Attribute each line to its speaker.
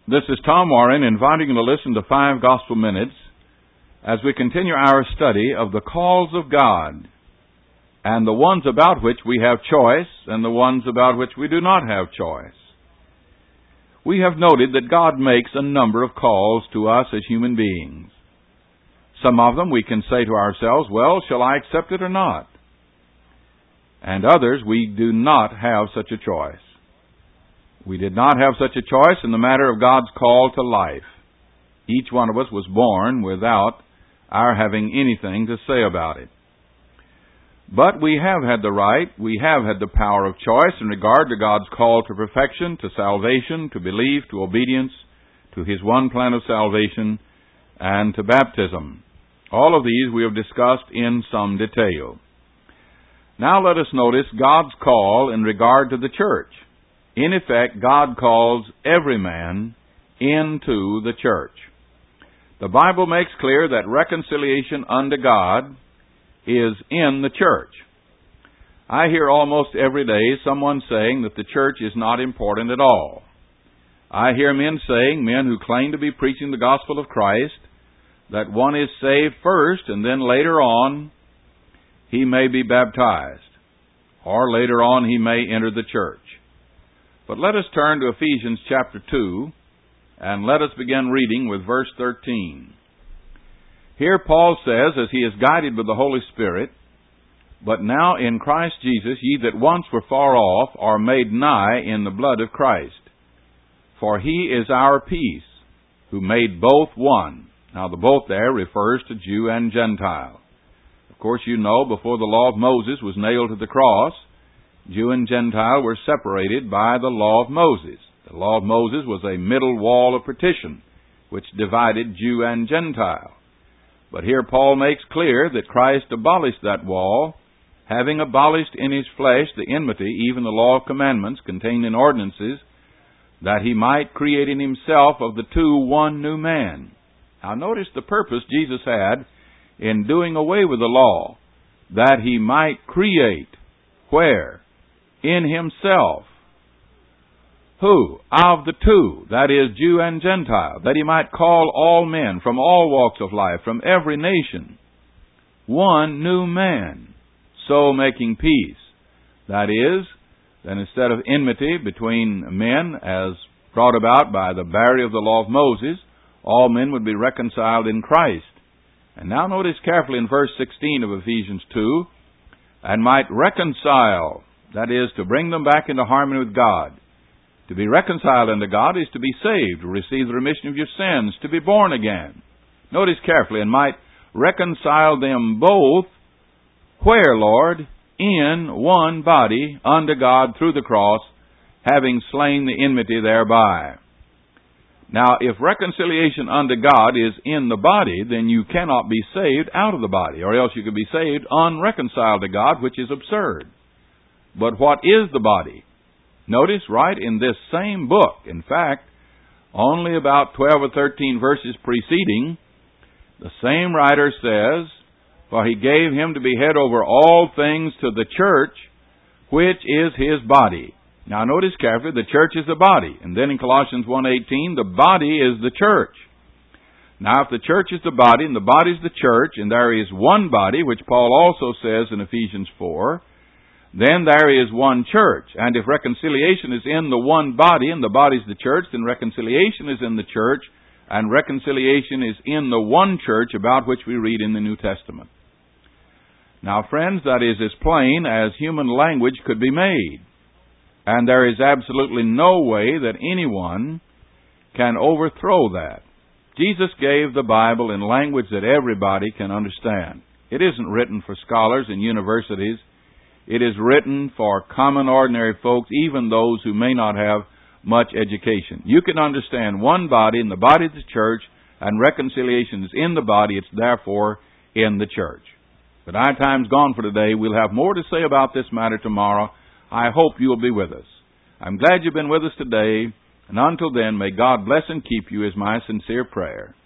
Speaker 1: This is Tom Warren inviting you to listen to 5 Gospel Minutes as we continue our study of the calls of God and the ones about which we have choice and the ones about which we do not have choice. We have noted that God makes a number of calls to us as human beings. Some of them we can say to ourselves, well, shall I accept it or not? And others we do not have such a choice. We did not have such a choice in the matter of God's call to life. Each one of us was born without our having anything to say about it. But we have had the right, we have had the power of choice in regard to God's call to perfection, to salvation, to belief, to obedience, to His one plan of salvation, and to baptism. All of these we have discussed in some detail. Now let us notice God's call in regard to the church. In effect, God calls every man into the church. The Bible makes clear that reconciliation unto God is in the church. I hear almost every day someone saying that the church is not important at all. I hear men saying, men who claim to be preaching the gospel of Christ, that one is saved first and then later on he may be baptized, or later on he may enter the church. But let us turn to Ephesians chapter 2, and let us begin reading with verse 13. Here Paul says, as he is guided by the Holy Spirit, "But now in Christ Jesus ye that once were far off are made nigh in the blood of Christ. For He is our peace, who made both one." Now the both there refers to Jew and Gentile. Of course you know, before the law of Moses was nailed to the cross, Jew and Gentile were separated by the law of Moses. The law of Moses was a middle wall of partition, which divided Jew and Gentile. But here Paul makes clear that Christ abolished that wall, having abolished in His flesh the enmity, even the law of commandments contained in ordinances, that He might create in Himself of the two one new man. Now notice the purpose Jesus had in doing away with the law, that He might create, where? In Himself. Who? Of the two, that is, Jew and Gentile, that He might call all men from all walks of life, from every nation, one new man, so making peace. That is, that instead of enmity between men as brought about by the barrier of the law of Moses, all men would be reconciled in Christ. And now notice carefully in verse 16 of Ephesians 2, and might reconcile, that is, to bring them back into harmony with God. To be reconciled unto God is to be saved, to receive the remission of your sins, to be born again. Notice carefully, and might reconcile them both, where, Lord? In one body unto God through the cross, having slain the enmity thereby. Now, if reconciliation unto God is in the body, then you cannot be saved out of the body, or else you could be saved unreconciled to God, which is absurd. But what is the body? Notice right in this same book, in fact, only about 12 or 13 verses preceding, the same writer says, "For He gave Him to be head over all things to the church, which is His body." Now notice carefully, the church is the body. And then in Colossians 1:18, the body is the church. Now if the church is the body, and the body is the church, and there is one body, which Paul also says in Ephesians 4, then there is one church. And if reconciliation is in the one body, and the body is the church, then reconciliation is in the church, and reconciliation is in the one church about which we read in the New Testament. Now friends, that is as plain as human language could be made. And there is absolutely no way that anyone can overthrow that. Jesus gave the Bible in language that everybody can understand. It isn't written for scholars in universities. It is written for common, ordinary folks, even those who may not have much education. You can understand one body, and the body is the church, and reconciliation is in the body. It's therefore in the church. But our time's gone for today. We'll have more to say about this matter tomorrow. I hope you'll be with us. I'm glad you've been with us today, and until then, may God bless and keep you is my sincere prayer.